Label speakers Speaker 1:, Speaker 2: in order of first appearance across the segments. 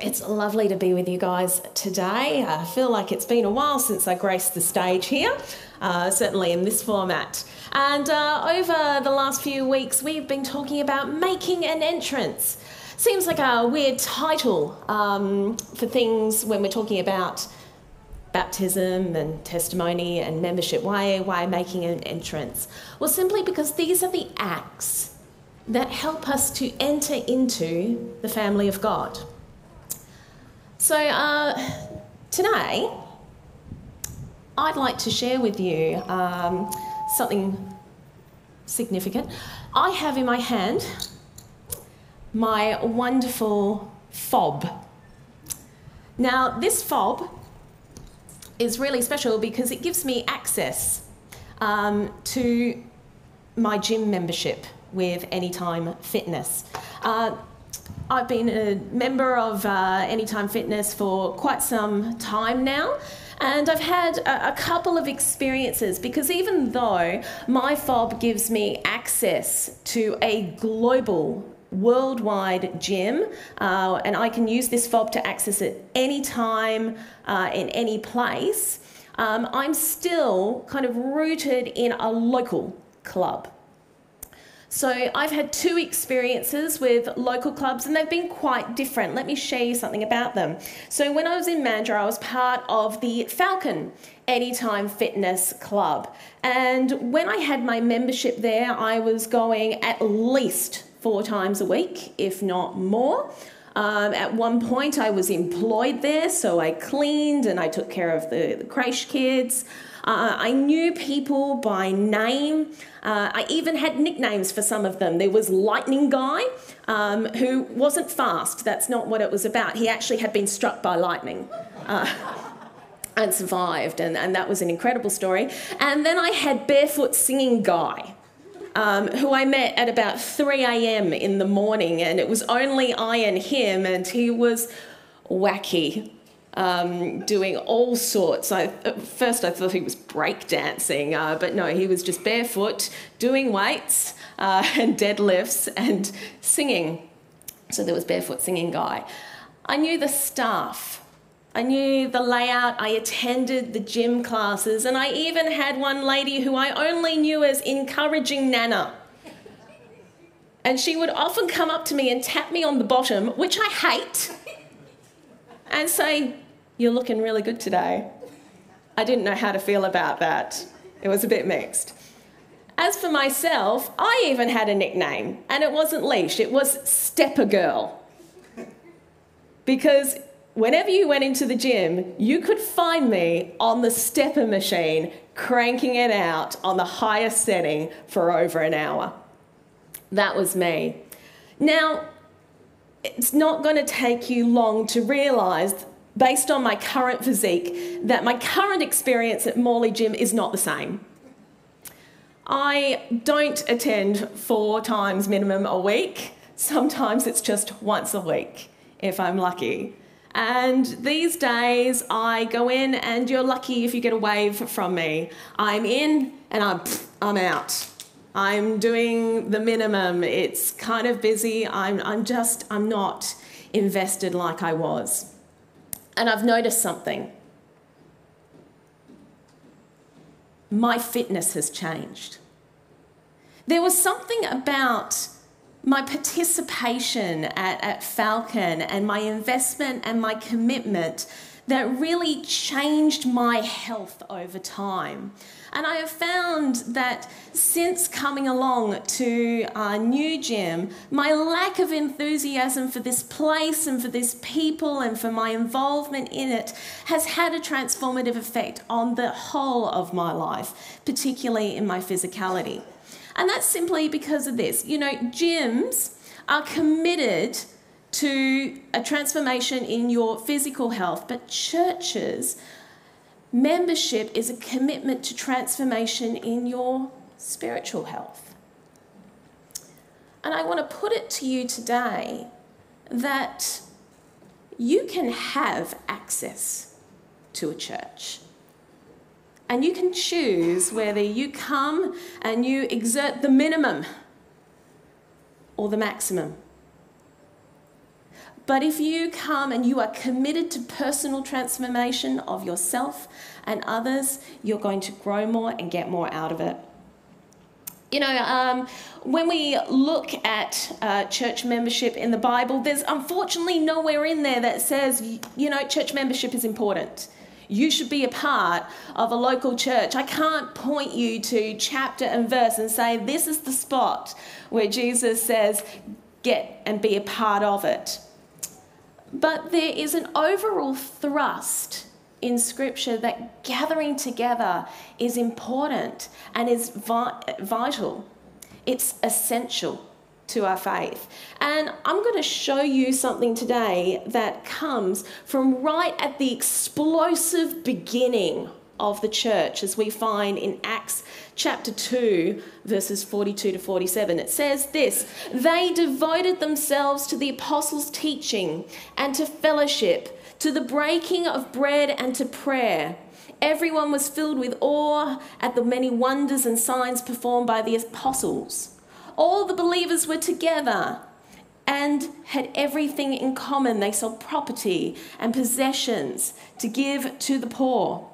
Speaker 1: It's lovely to be with you guys today. I feel like it's been a while since I graced the stage here, certainly in this format. And over the last few weeks, we've been talking about making an entrance. Seems like a weird title for things when we're talking about baptism and testimony and membership. Why making an entrance? Well, simply because these are the acts that help us to enter into the family of God. So today, I'd like to share with you something significant. I have in my hand my wonderful fob. Now, this fob is really special because it gives me access to my gym membership with Anytime Fitness. I've been a member of Anytime Fitness for quite some time now, and I've had a couple of experiences because even though my fob gives me access to a global, worldwide gym, and I can use this fob to access it anytime, in any place, I'm still kind of rooted in a local club. So I've had two experiences with local clubs and they've been quite different. Let me show you something about them. So when I was in Mandurah, I was part of the Falcon Anytime Fitness Club. And when I had my membership there, I was going at least 4 times a week, if not more. At one point I was employed there, so I cleaned and I took care of the creche kids. I knew people by name. I even had nicknames for some of them. There was Lightning Guy, who wasn't fast. That's not what it was about. He actually had been struck by lightning and survived, and that was an incredible story. And then I had Barefoot Singing Guy, who I met at about 3 a.m. in the morning, and it was only I and him, and he was wacky. Doing all sorts. At first I thought he was breakdancing, but no, he was just barefoot, doing weights and deadlifts and singing. So there was Barefoot Singing Guy. I knew the staff. I knew the layout. I attended the gym classes, and I even had one lady who I only knew as Encouraging Nana. And she would often come up to me and tap me on the bottom, which I hate, and say, "You're looking really good today." I didn't know how to feel about that. It was a bit mixed. As for myself, I even had a nickname, and it wasn't Leash, it was Stepper Girl. Because whenever you went into the gym, you could find me on the stepper machine, cranking it out on the highest setting for over an hour. That was me. Now, it's not going to take you long to realise, based on my current physique, that my current experience at Morley Gym is not the same. I don't attend 4 times minimum a week. Sometimes it's just once a week, if I'm lucky. And these days I go in and you're lucky if you get a wave from me. I'm in and I'm out. I'm doing the minimum. It's kind of busy. I'm not invested like I was. And I've noticed something. My fitness has changed. There was something about my participation at Falcon and my investment and my commitment that really changed my health over time. And I have found that since coming along to our new gym, my lack of enthusiasm for this place and for this people and for my involvement in it has had a transformative effect on the whole of my life, particularly in my physicality. And that's simply because of this. You know, gyms are committed to a transformation in your physical health, but churches, membership is a commitment to transformation in your spiritual health. And I want to put it to you today that you can have access to a church. And you can choose whether you come and you exert the minimum or the maximum. But if you come and you are committed to personal transformation of yourself and others, you're going to grow more and get more out of it. You know, when we look at church membership in the Bible, there's unfortunately nowhere in there that says, you know, church membership is important. You should be a part of a local church. I can't point you to chapter and verse and say, this is the spot where Jesus says, get and be a part of it. But there is an overall thrust in Scripture that gathering together is important and is vital. It's essential to our faith. And I'm going to show you something today that comes from right at the explosive beginning of the church, as we find in Acts chapter 2, verses 42 to 47. It says this: they devoted themselves to the apostles' teaching and to fellowship, to the breaking of bread and to prayer. Everyone was filled with awe at the many wonders and signs performed by the apostles. All the believers were together and had everything in common. They sold property and possessions to give to the poor.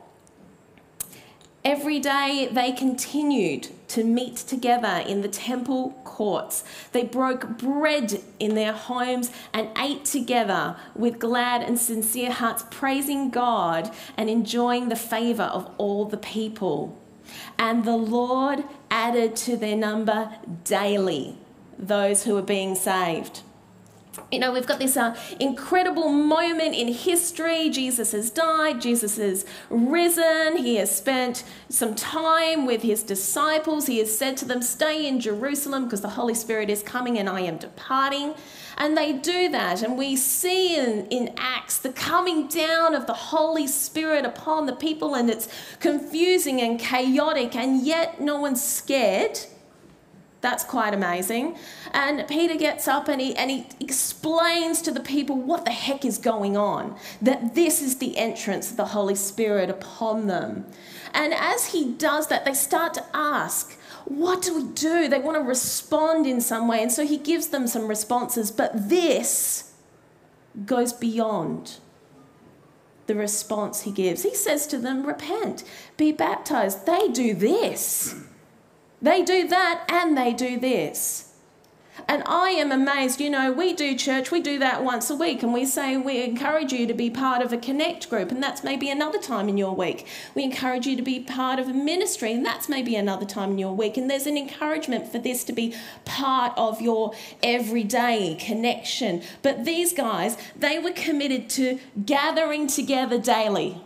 Speaker 1: Every day they continued to meet together in the temple courts. They broke bread in their homes and ate together with glad and sincere hearts, praising God and enjoying the favor of all the people. And the Lord added to their number daily those who were being saved. You know, we've got this incredible moment in history. Jesus has died. Jesus has risen. He has spent some time with his disciples. He has said to them, stay in Jerusalem because the Holy Spirit is coming and I am departing. And they do that. And we see in Acts the coming down of the Holy Spirit upon the people. And it's confusing and chaotic. And yet no one's scared. That's quite amazing. And Peter gets up and he explains to the people what the heck is going on, that this is the entrance of the Holy Spirit upon them. And as he does that, they start to ask, what do we do? They want to respond in some way. And so he gives them some responses, but this goes beyond the response he gives. He says to them, repent, be baptized. They do this. They do that and they do this. And I am amazed, you know, we do church, we do that once a week and we say we encourage you to be part of a connect group and that's maybe another time in your week. We encourage you to be part of a ministry and that's maybe another time in your week. And there's an encouragement for this to be part of your everyday connection. But these guys, they were committed to gathering together daily.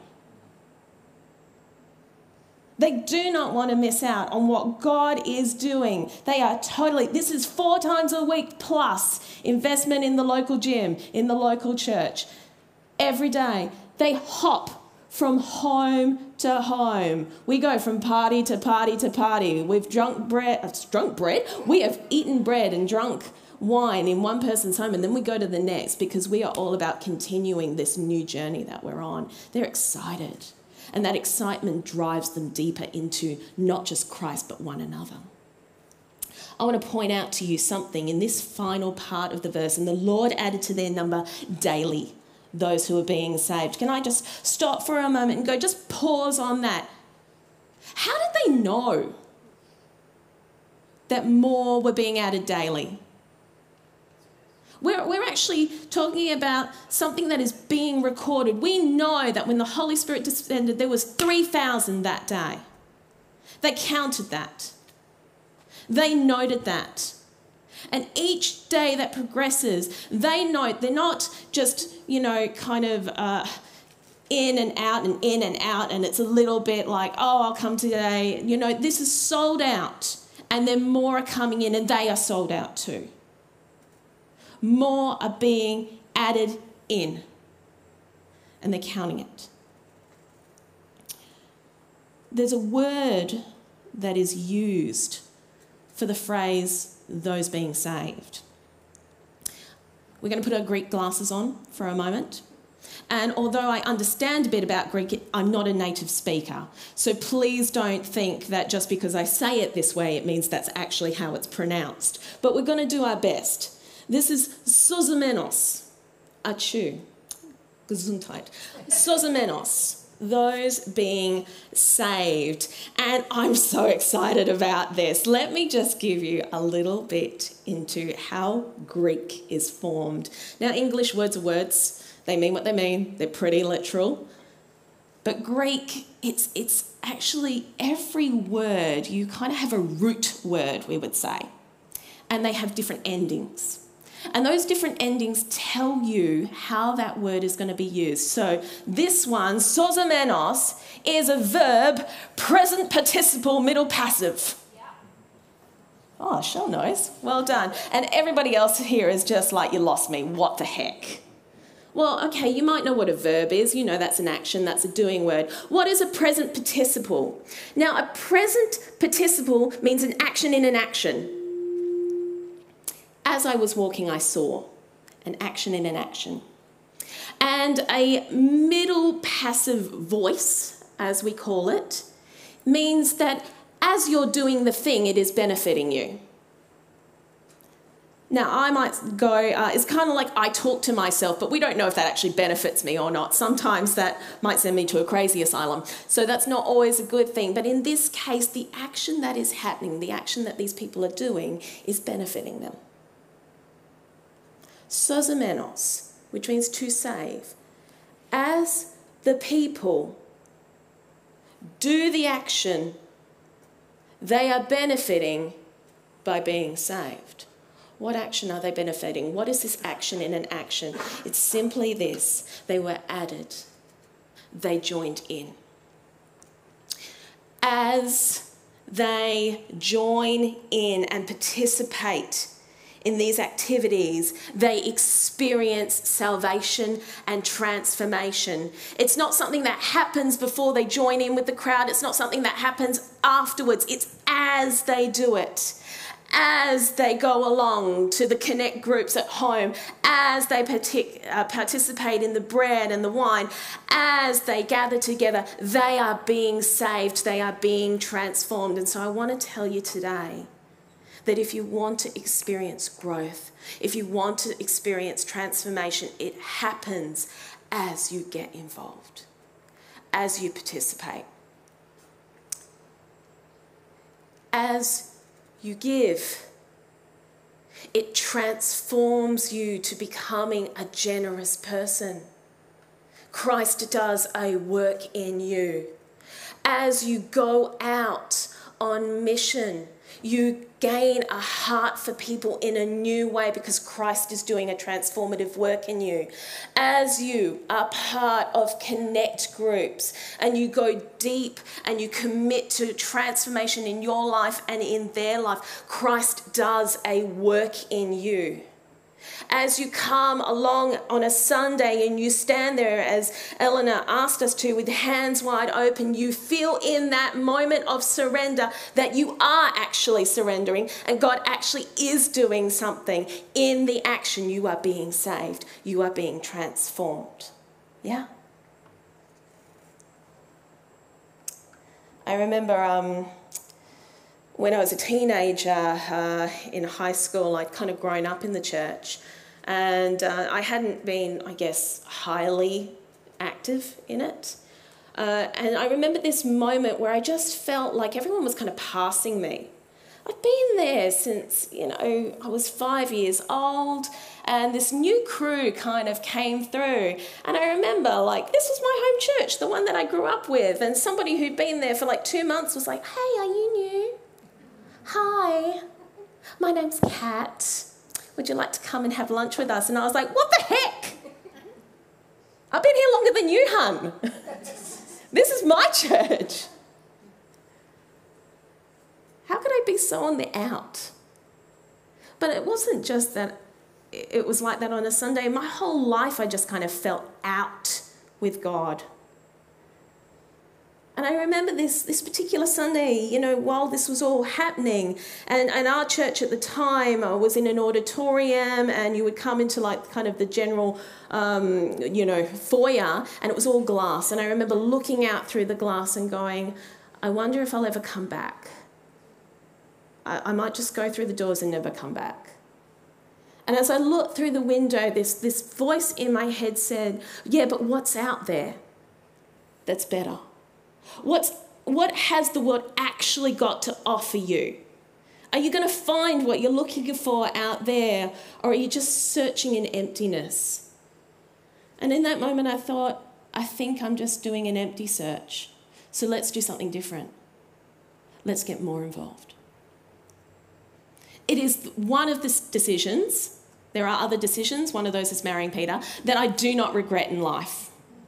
Speaker 1: They do not want to miss out on what God is doing. They are this is 4 times a week plus investment in the local gym, in the local church. Every day, they hop from home to home. We go from party to party to party. We've drunk bread. We have eaten bread and drunk wine in one person's home and then we go to the next because we are all about continuing this new journey that we're on. They're excited. And that excitement drives them deeper into not just Christ, but one another. I want to point out to you something in this final part of the verse. And the Lord added to their number daily those who are being saved. Can I just stop for a moment and go, just pause on that? How did they know that more were being added daily? We're actually talking about something that is being recorded. We know that when the Holy Spirit descended, there was 3,000 that day. They counted that. They noted that. And each day that progresses, they note, they're not just, you know, kind of in and out and in and out, and it's a little bit like, oh, I'll come today. You know, this is sold out, and then more are coming in, and they are sold out too. More are being added in, and they're counting it. There's a word that is used for the phrase, those being saved. We're going to put our Greek glasses on for a moment. And although I understand a bit about Greek, I'm not a native speaker. So please don't think that just because I say it this way, it means that's actually how it's pronounced. But we're going to do our best. This is sozomenos, Achu, Gesundheit, sozomenos, those being saved. And I'm so excited about this. Let me just give you a little bit into how Greek is formed. Now, English words are words. They mean what they mean. They're pretty literal. But Greek, it's actually every word, you kind of have a root word, we would say. And they have different endings. And those different endings tell you how that word is going to be used. So this one, sozomenos, is a verb, present participle, middle passive. Oh, Shell knows. Well done. And everybody else here is just like, you lost me. What the heck? Well, okay, you might know what a verb is. You know that's an action, that's a doing word. What is a present participle? Now, a present participle means an action in an action. As I was walking, I saw an action in an action. And a middle passive voice, as we call it, means that as you're doing the thing, it is benefiting you. Now, I might go, it's kind of like I talk to myself, but we don't know if that actually benefits me or not. Sometimes that might send me to a crazy asylum. So that's not always a good thing. But in this case, the action that is happening, the action that these people are doing, is benefiting them. Sozomenos, which means to save. As the people do the action, they are benefiting by being saved. What action are they benefiting? What is this action in an action? It's simply this. They were added. They joined in. As they join in and participate in these activities, they experience salvation and transformation. It's not something that happens before they join in with the crowd. It's not something that happens afterwards. It's as they do it. As they go along to the connect groups at home, as they participate in the bread and the wine, as they gather together, they are being saved, they are being transformed. And so I want to tell you today that if you want to experience growth, if you want to experience transformation, it happens as you get involved, as you participate, as you give. It transforms you to becoming a generous person. Christ does a work in you. As you go out on mission, you gain a heart for people in a new way because Christ is doing a transformative work in you. As you are part of connect groups and you go deep and you commit to transformation in your life and in their life, Christ does a work in you. As you come along on a Sunday and you stand there, as Eleanor asked us to, with hands wide open, you feel in that moment of surrender that you are actually surrendering and God actually is doing something. In the action, you are being saved. You are being transformed. Yeah? I remember when I was a teenager in high school, I'd kind of grown up in the church and I hadn't been, I guess, highly active in it. And I remember this moment where I just felt like everyone was kind of passing me. I'd been there since, I was 5 years old and this new crew kind of came through. And I remember, this was my home church, the one that I grew up with. And somebody who'd been there for 2 months was like, "Hey, are you new? Hi, my name's Kat. Would you like to come and have lunch with us?" And I was like, "What the heck? I've been here longer than you, hun. This is my church." How could I be so on the out? But it wasn't just that it was like that on a Sunday. My whole life I just kind of felt out with God. And I remember this particular Sunday, while this was all happening, and our church at the time was in an auditorium, and you would come into kind of the general, foyer, and it was all glass. And I remember looking out through the glass and going, I wonder if I'll ever come back. I might just go through the doors and never come back. And as I looked through the window, this voice in my head said, yeah, but what's out there that's better? What has the world actually got to offer you? Are you going to find what you're looking for out there, or are you just searching in emptiness? And in that moment I thought, I think I'm just doing an empty search. So let's do something different. Let's get more involved. It is one of the decisions, there are other decisions, one of those is marrying Peter, that I do not regret in life.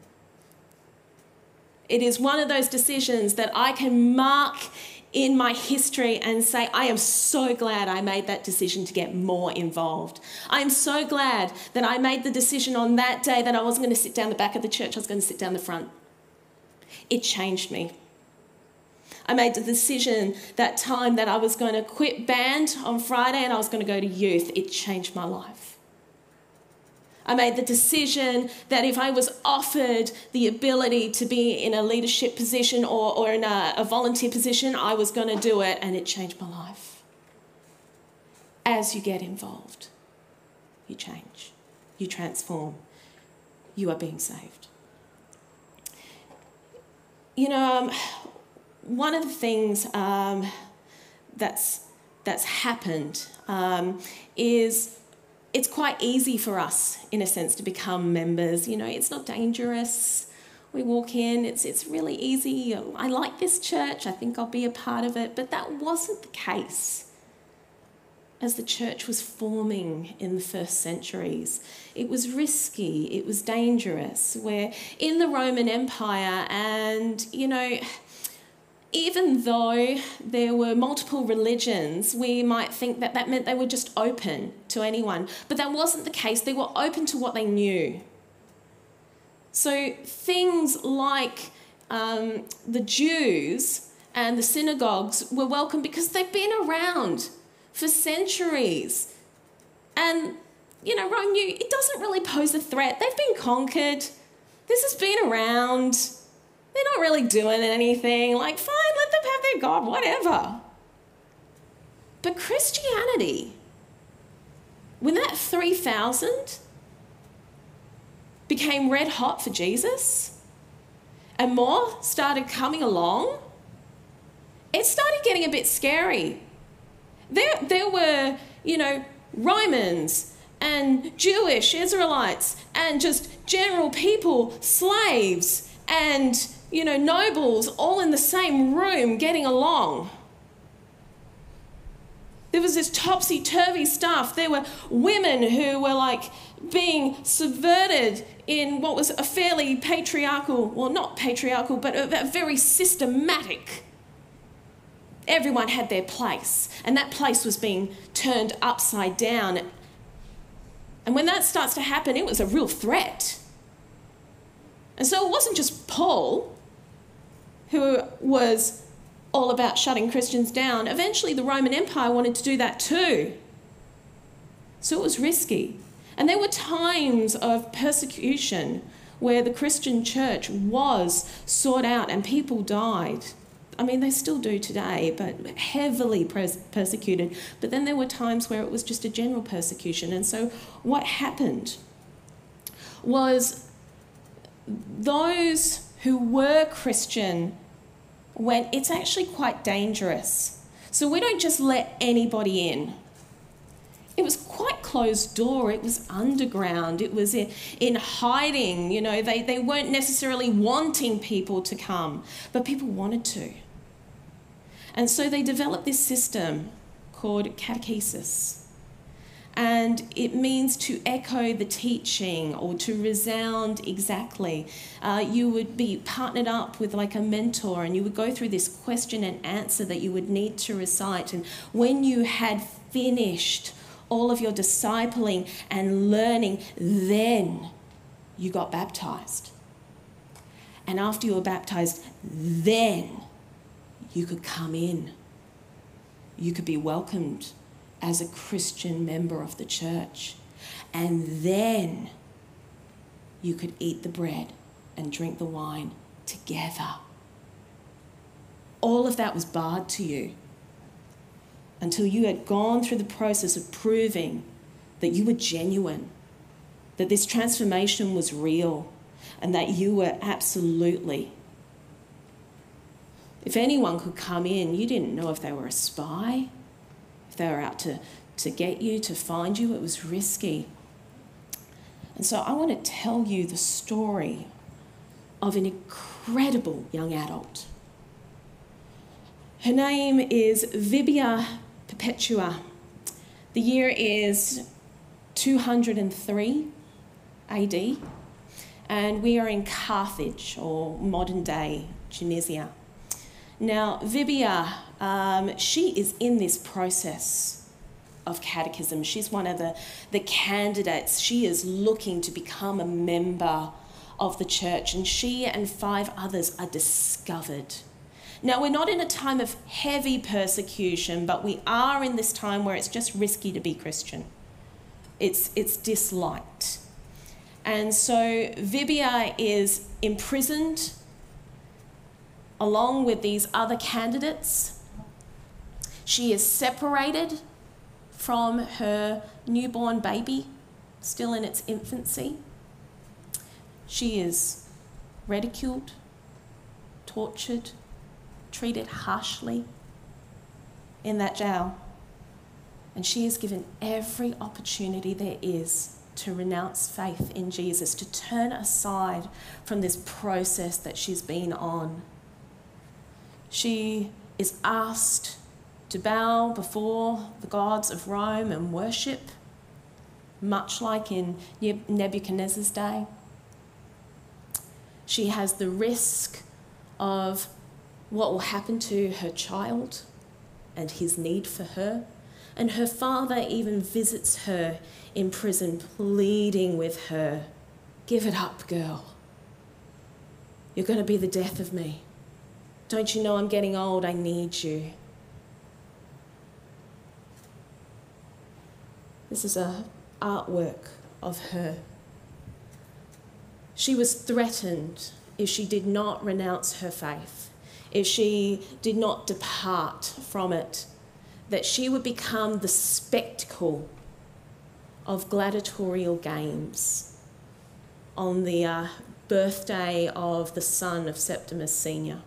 Speaker 1: It is one of those decisions that I can mark in my history and say, I am so glad I made that decision to get more involved. I am so glad that I made the decision on that day that I wasn't going to sit down the back of the church, I was going to sit down the front. It changed me. I made the decision that time that I was going to quit band on Friday and I was going to go to youth. It changed my life. I made the decision that if I was offered the ability to be in a leadership position or in a volunteer position, I was going to do it, and it changed my life. As you get involved, you change, you transform, you are being saved. You know, one of the things that's happened is it's quite easy for us, in a sense, to become members. You know, it's not dangerous. We walk in, it's really easy. I like this church, I think I'll be a part of it. But that wasn't the case as the church was forming in the first centuries. It was risky, it was dangerous. We're in the Roman Empire, and, you know, even though there were multiple religions, we might think that that meant they were just open to anyone. But that wasn't the case. They were open to what they knew. So things like the Jews and the synagogues were welcome because they've been around for centuries. And, you know, Rome knew it doesn't really pose a threat. They've been conquered. This has been around. They're not really doing anything. Like, fine, let them have their God, whatever. But Christianity, when that 3,000 became red hot for Jesus and more started coming along, it started getting a bit scary. There were, you know, Romans and Jewish Israelites and just general people, slaves and, you know, nobles all in the same room getting along. There was this topsy-turvy stuff. There were women who were like being subverted in what was a fairly patriarchal, well, not patriarchal, but a very systematic. Everyone had their place, and that place was being turned upside down. And when that starts to happen, it was a real threat. And so it wasn't just Paul who was all about shutting Christians down. Eventually the Roman Empire wanted to do that too. So it was risky. And there were times of persecution where the Christian church was sought out and people died. I mean, they still do today, but heavily persecuted. But then there were times where it was just a general persecution. And so what happened was those who were Christian went, it's actually quite dangerous. So we don't just let anybody in. It was quite closed door. It was underground. It was in hiding. You know, they weren't necessarily wanting people to come, but people wanted to. And so they developed this system called catechesis. And it means to echo the teaching or to resound exactly. You would be partnered up with like a mentor, and you would go through this question and answer that you would need to recite. And when you had finished all of your discipling and learning, then you got baptized. And after you were baptized, then you could come in. You could be welcomed as a Christian member of the church. And then you could eat the bread and drink the wine together. All of that was barred to you until you had gone through the process of proving that you were genuine, that this transformation was real, and that you were absolutely, if anyone could come in, you didn't know if they were a spy, if they were out to get you, to find you. It was risky. And so I want to tell you the story of an incredible young adult. Her name is Vibia Perpetua. The year is 203 AD, and we are in Carthage, or modern-day Tunisia. Now, Vibia, she is in this process of catechism. She's one of the candidates. She is looking to become a member of the church, and she and 5 others are discovered. Now, we're not in a time of heavy persecution, but we are in this time where it's just risky to be Christian. It's disliked. And so Vibia is imprisoned along with these other candidates. She is separated from her newborn baby, still in its infancy. She is ridiculed, tortured, treated harshly in that jail. And she is given every opportunity there is to renounce faith in Jesus, to turn aside from this process that she's been on. She is asked to bow before the gods of Rome and worship, much like in Nebuchadnezzar's day. She has the risk of what will happen to her child and his need for her. And her father even visits her in prison, pleading with her, "Give it up, girl. You're going to be the death of me. Don't you know I'm getting old? I need you." This is an artwork of her. She was threatened if she did not renounce her faith, if she did not depart from it, that she would become the spectacle of gladiatorial games on the birthday of the son of Septimus Senior.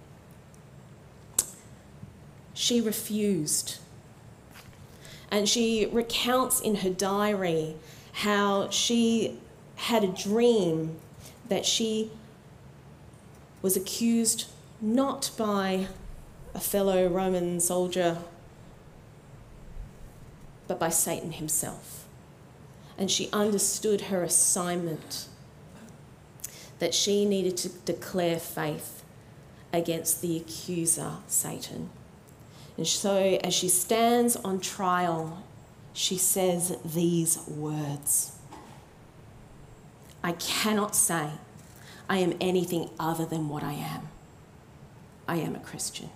Speaker 1: She refused. And she recounts in her diary how she had a dream that she was accused not by a fellow Roman soldier, but by Satan himself. And she understood her assignment, that she needed to declare faith against the accuser, Satan. And so as she stands on trial, she says these words: "I cannot say I am anything other than what I am. I am a Christian."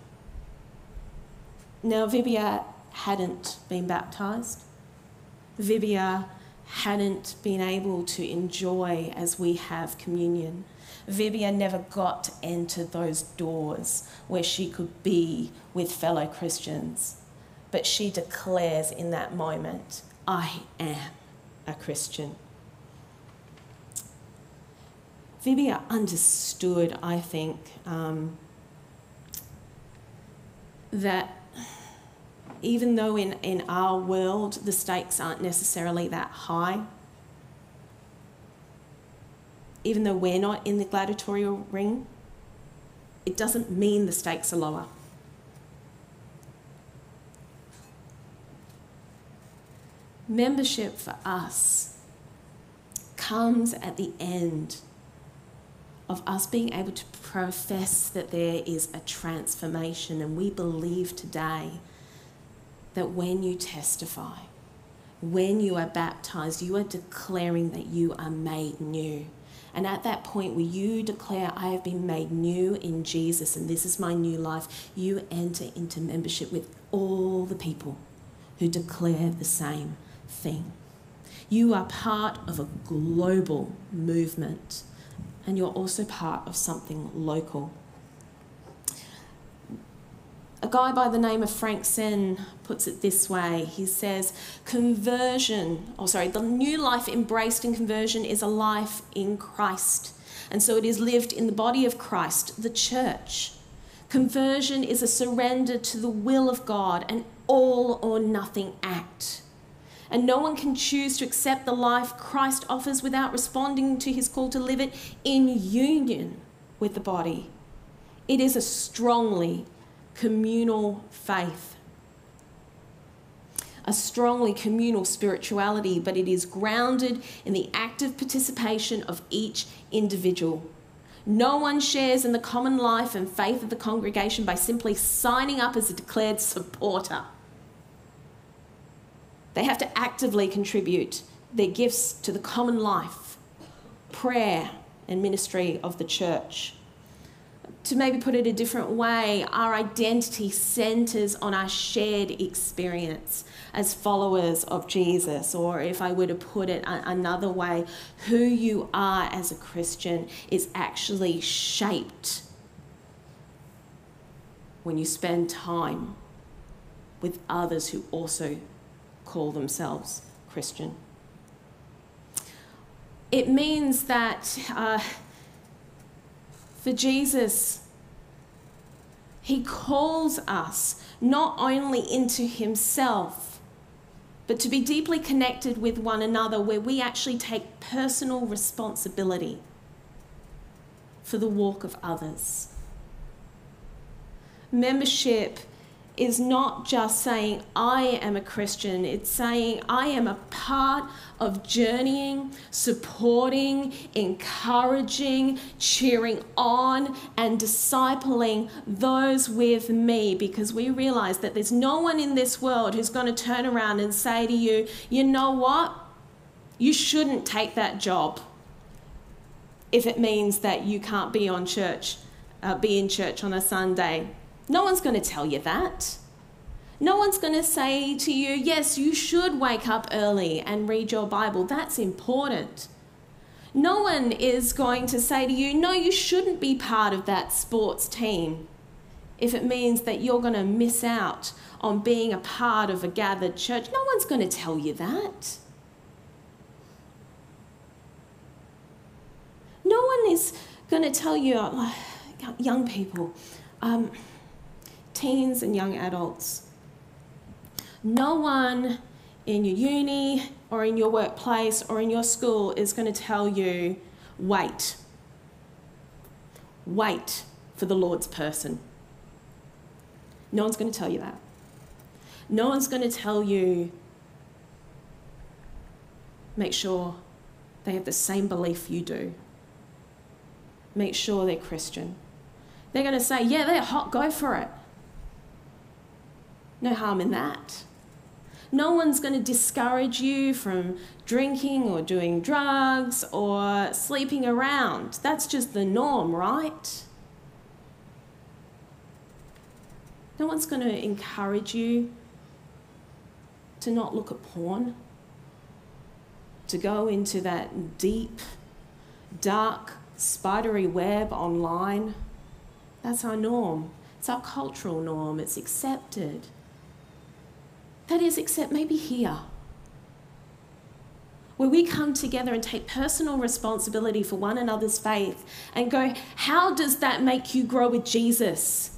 Speaker 1: Now, Vibia hadn't been baptised. Vibia hadn't been able to enjoy, as we have, communion. Vibia never got to enter those doors where she could be with fellow Christians. But she declares in that moment, "I am a Christian." Vibia understood, I think, that even though in our world the stakes aren't necessarily that high, even though we're not in the gladiatorial ring, it doesn't mean the stakes are lower. Membership for us comes at the end of us being able to profess that there is a transformation, and we believe today that when you testify, when you are baptised, you are declaring that you are made new. And at that point where you declare, "I have been made new in Jesus and this is my new life," you enter into membership with all the people who declare the same thing. You are part of a global movement, and you're also part of something local. A guy by the name of Frank Sen puts it this way. He says, the new life embraced in conversion is a life in Christ. And so it is lived in the body of Christ, the church. Conversion is a surrender to the will of God, an all or nothing act. And no one can choose to accept the life Christ offers without responding to his call to live it in union with the body. It is a strongly communal faith, a strongly communal spirituality, but it is grounded in the active participation of each individual. No one shares in the common life and faith of the congregation by simply signing up as a declared supporter. They have to actively contribute their gifts to the common life, prayer, and ministry of the church. To maybe put it a different way, our identity centres on our shared experience as followers of Jesus. Or if I were to put it another way, who you are as a Christian is actually shaped when you spend time with others who also call themselves Christian. It means that for Jesus, he calls us not only into himself, but to be deeply connected with one another, where we actually take personal responsibility for the walk of others. Membership is not just saying, I am a Christian. It's saying, I am a part of journeying, supporting, encouraging, cheering on, and discipling those with me, because we realize that there's no one in this world who's going to turn around and say to you, you know what? You shouldn't take that job if it means that you can't be in church on a Sunday. No one's going to tell you that. No one's going to say to you, yes, you should wake up early and read your Bible. That's important. No one is going to say to you, no, you shouldn't be part of that sports team if it means that you're going to miss out on being a part of a gathered church. No one's going to tell you that. No one is going to tell you, young people, teens and young adults, no one in your uni or in your workplace or in your school is going to tell you, wait for the Lord's person. No one's going to tell you that. No one's going to tell you, make sure they have the same belief you do. Make sure they're Christian. They're going to say, yeah, they're hot, go for it. No harm in that. No one's going to discourage you from drinking or doing drugs or sleeping around. That's just the norm, right? No one's going to encourage you to not look at porn, to go into that deep, dark, spidery web online. That's our norm. It's our cultural norm. It's accepted. That is, except maybe here, where we come together and take personal responsibility for one another's faith and go, how does that make you grow with Jesus?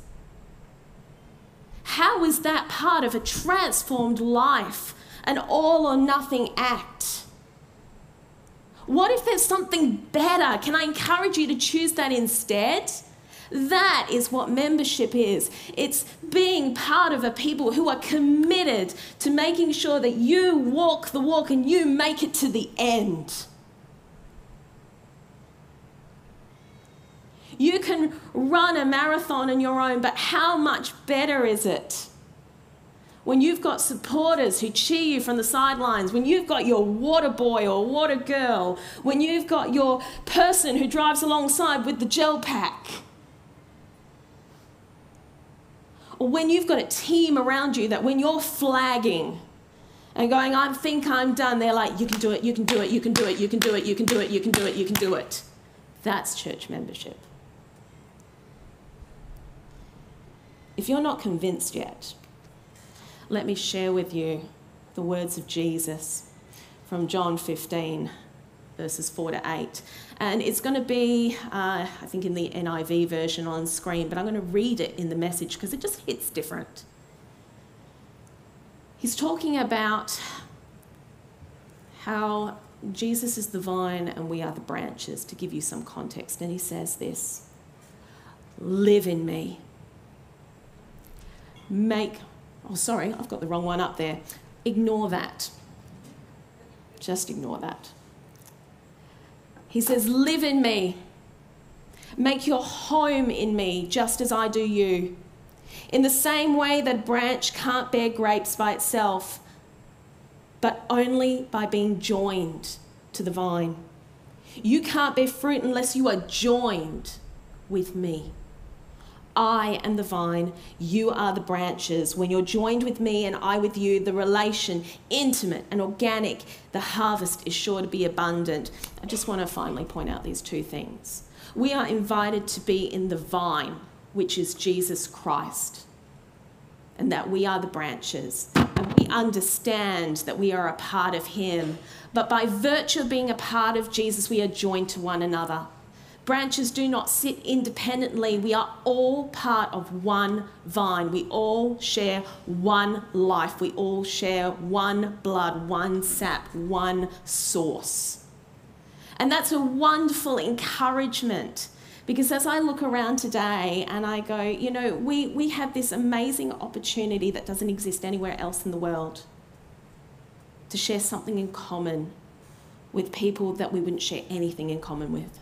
Speaker 1: How is that part of a transformed life, an all or nothing act? What if there's something better? Can I encourage you to choose that instead? That is what membership is. It's being part of a people who are committed to making sure that you walk the walk and you make it to the end. You can run a marathon on your own, but how much better is it when you've got supporters who cheer you from the sidelines, when you've got your water boy or water girl, when you've got your person who drives alongside with the gel pack, or when you've got a team around you that when you're flagging and going, I think I'm done, they're like, you can do it, you can do it, you can do it, you can do it, you can do it, you can do it, you can do it. That's church membership. If you're not convinced yet, let me share with you the words of Jesus from John 15, verses 4 to 8. And it's going to be, I think, in the NIV version on screen, but I'm going to read it in the Message because it just hits different. He's talking about how Jesus is the vine and we are the branches, to give you some context. And he says this: live in me. I've got the wrong one up there. Ignore that. Just ignore that. He says, live in me. Make your home in me, just as I do you. In the same way that a branch can't bear grapes by itself, but only by being joined to the vine. You can't bear fruit unless you are joined with me. I am the vine, you are the branches. When you're joined with me and I with you, the relation, intimate and organic, the harvest is sure to be abundant. I just want to finally point out these two things. We are invited to be in the vine, which is Jesus Christ, and that we are the branches. And we understand that we are a part of him, but by virtue of being a part of Jesus, we are joined to one another. Branches do not sit independently. We are all part of one vine. We all share one life. We all share one blood, one sap, one source. And that's a wonderful encouragement, because as I look around today and I go, we have this amazing opportunity that doesn't exist anywhere else in the world, to share something in common with people that we wouldn't share anything in common with.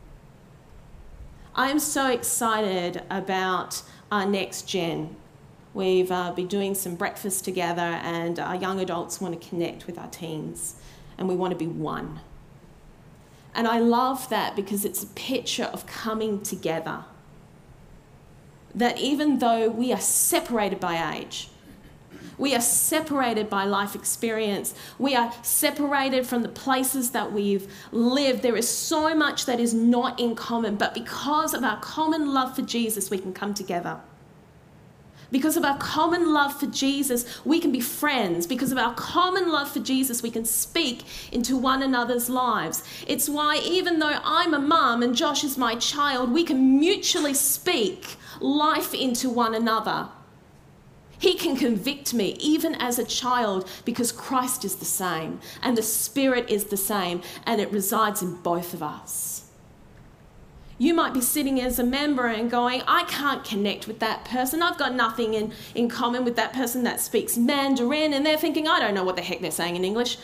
Speaker 1: I'm so excited about our next gen. We've been doing some breakfast together, and our young adults want to connect with our teens, and we want to be one. And I love that because it's a picture of coming together. That even though we are separated by age, we are separated by life experience, we are separated from the places that we've lived, there is so much that is not in common, but because of our common love for Jesus, we can come together. Because of our common love for Jesus, we can be friends. Because of our common love for Jesus, we can speak into one another's lives. It's why even though I'm a mum and Josh is my child, we can mutually speak life into one another. He can convict me even as a child, because Christ is the same and the Spirit is the same, and it resides in both of us. You might be sitting as a member and going, I can't connect with that person. I've got nothing in common with that person that speaks Mandarin, and they're thinking, I don't know what the heck they're saying in English.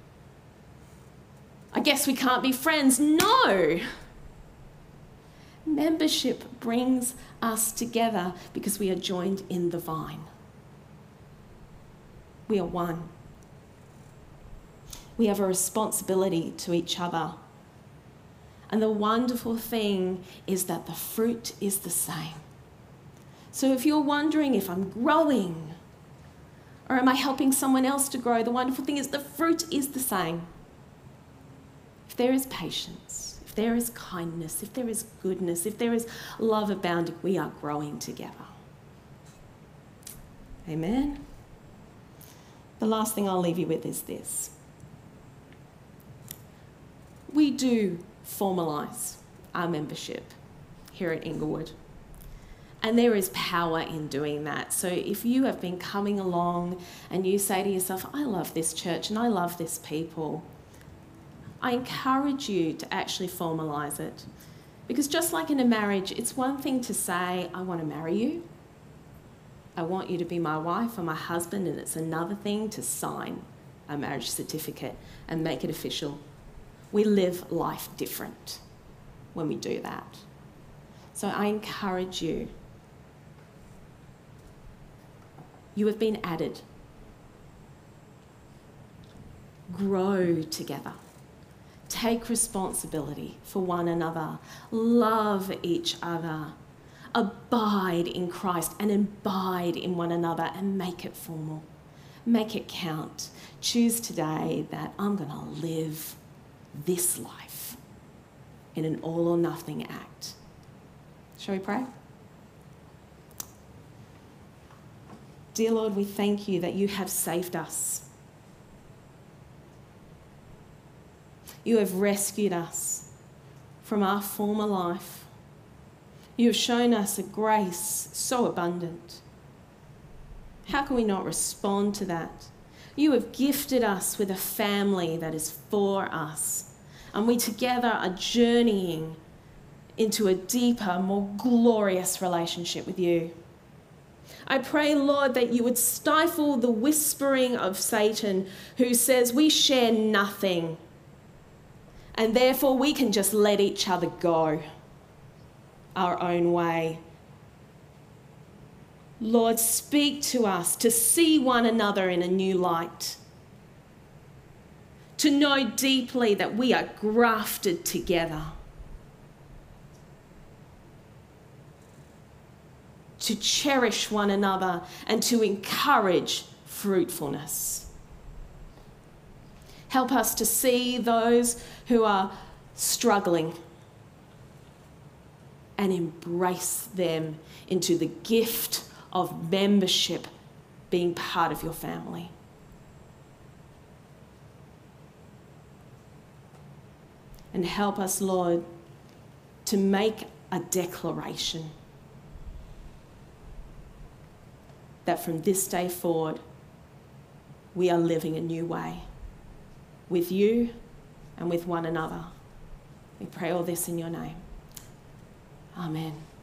Speaker 1: I guess we can't be friends. No. Membership brings us together because we are joined in the vine. We are one. We have a responsibility to each other. And the wonderful thing is that the fruit is the same. So if you're wondering if I'm growing or am I helping someone else to grow, the wonderful thing is the fruit is the same. If there is patience, if there is kindness, if there is goodness, if there is love abounding, we are growing together. Amen. The last thing I'll leave you with is this. We do formalise our membership here at Inglewood, and there is power in doing that. So if you have been coming along and you say to yourself, I love this church and I love this people, I encourage you to actually formalise it. Because just like in a marriage, it's one thing to say, I want to marry you, I want you to be my wife or my husband, and it's another thing to sign a marriage certificate and make it official. We live life different when we do that. So I encourage you. You have been added. Grow together. Take responsibility for one another. Love each other. Abide in Christ and abide in one another, and make it formal. Make it count. Choose today that I'm going to live this life in an all or nothing act. Shall we pray? Dear Lord, we thank you that you have saved us. You have rescued us from our former life. You have shown us a grace so abundant. How can we not respond to that? You have gifted us with a family that is for us, and we together are journeying into a deeper, more glorious relationship with you. I pray, Lord, that you would stifle the whispering of Satan who says we share nothing and therefore we can just let each other go our own way. Lord, speak to us to see one another in a new light, to know deeply that we are grafted together, to cherish one another and to encourage fruitfulness. Help us to see those who are struggling and embrace them into the gift of membership, being part of your family. And help us, Lord, to make a declaration that from this day forward, we are living a new way with you and with one another. We pray all this in your name. Amen.